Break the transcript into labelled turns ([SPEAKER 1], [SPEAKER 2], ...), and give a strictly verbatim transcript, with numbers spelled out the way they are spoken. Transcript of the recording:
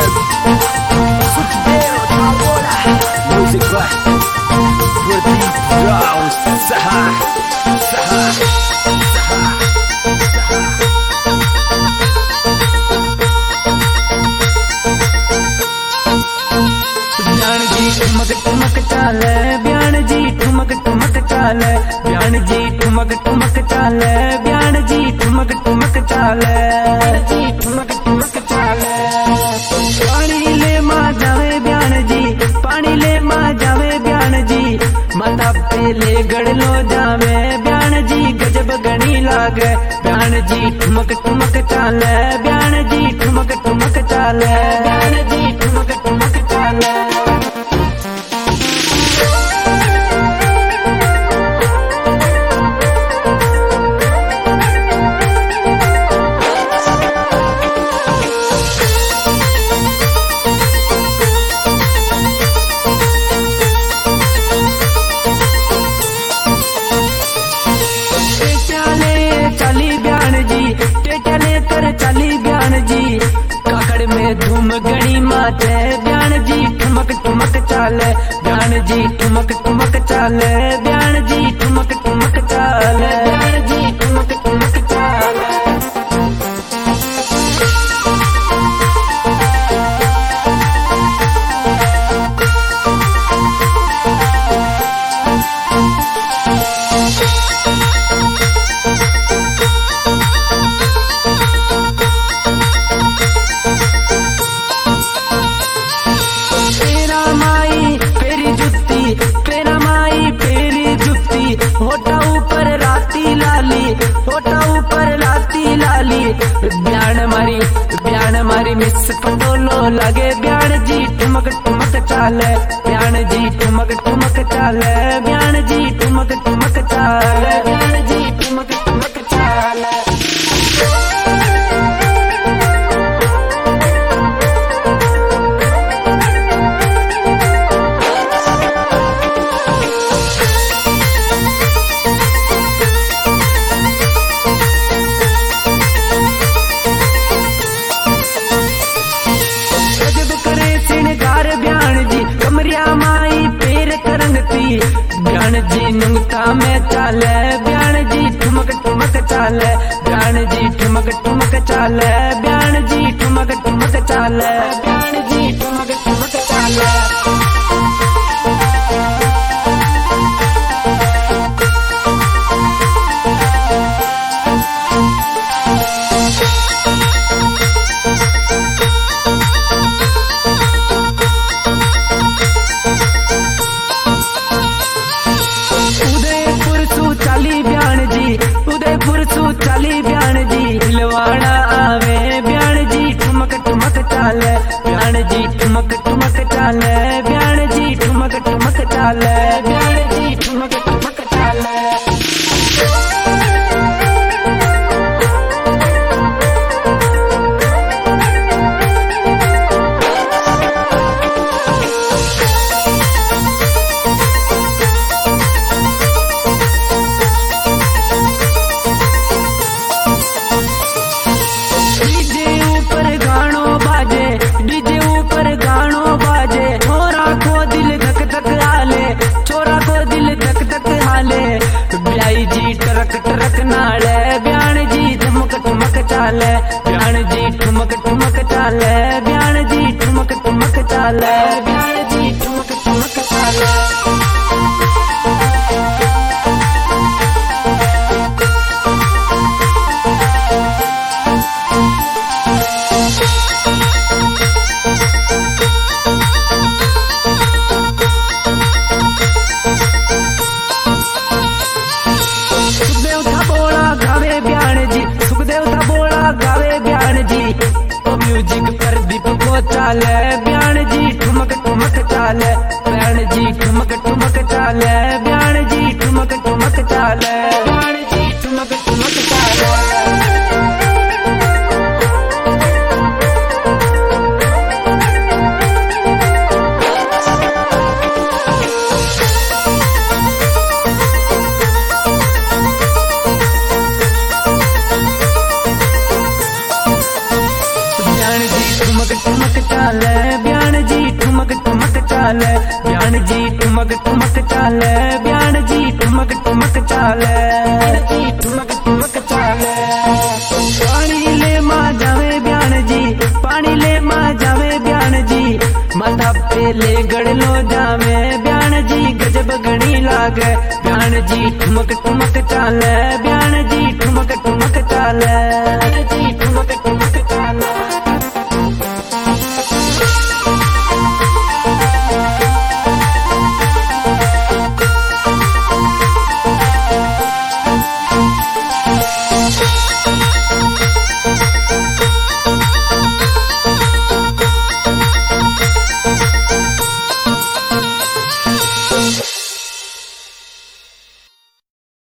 [SPEAKER 1] Sukhdev Thawola. Music by Pradeep Rao. Saha, Saha, Saha,
[SPEAKER 2] ब्यान जी ठुमक ठुमक चाले, ब्यान जी ठुमक ठुमक चाले, ब्यान जी ठुमक ठुमक चाले, ब्यान जी ठुमक ठुमक चाले, जी ठुमक ठुमक चाले। पानी ले माँ जावे ब्यान जी, पानी ले माँ जावे ब्यान जी, माता पे ले गड़लो जावे ब्यान जी, गजब गणी लागे ब्यान जी ठुमक ठुमक चाले, ब्यान जी ठुमक ठुमक चाले, ब्यान जी ठुमक ठुमक चाले। चली ब्यान जी काकड़ में धूम गणी माचे, ब्यान जी ठुमक ठुमक चाले, ब्यान जी ठुमक ठुमक चाले, ब्यान जी ठुमक ठुमक चाले, ब्यान जी ठुमक ठुमक चाले। होटा ऊपर राती लाली, होटा ऊपर राती लाली, ब्यान मारी ब्यान मारी मिस पटोलो लगे, ब्यान जी ठुमक ठुमक चाले, ब्यान जी ठुमक ठुमक चाले, ब्यान जी ठुमक ठुमक चाले, ब्यान जी ठुमक ठुमक चाले। कमरिया माई पैर करंगती, ब्यान जी नुंगता में चाले, ब्यान जी ठुमक ठुमक चाले, ब्यान जी ठुमक ठुमक चाले, ब्यान जी ठुमक ठुमक चाले, ब्यान जी ठुमक ठुमक चाले। उदयपुर सू चाली ब्यान जी, हिलवाड़ा आवे ब्यान जी ठुमक ठुमक चाले, ब्यान जी ठुमक ठुमक चाले, ब्यान जी ठुमक ठुमक चाले, ब्यान जी ठुमक ठुमक चाले। ब्याई जी टरक टरक नाले, ब्यान जी ठुमक ठुमक चाले, ब्यान जी ठुमक ठुमक चाले, ब्यान जी ठुमक ठुमक चाले, ब्यान जी ठुमक ठुमक चाले। म्यूजिक प्रदीप को चाले, ब्यान जी ठुमक ठुमक चाले, ब्यान जी ठुमक ठुमक चाले, ब्यान जी ठुमक ठुमक चाले, ब्यान जी ठुमक ठुमक चाले। ठुमक ठुमक चाले ब्यान जी ठुमक ठुमक चाले ब्यान जी ठुमक ठुमक चाले ब्यान जी ठुमक ठुमक चाले ठुमक ठुमक चाले पानी ले मां जावे ब्यान जी पानी ले मां जावे ब्यान जी माथा पे ले गड़लो जावे ब्यान जी गजब गणी लागे ब्यान जी ठुमक ठुमक चाले ब्यान जी ठुमक ठुमक चाले।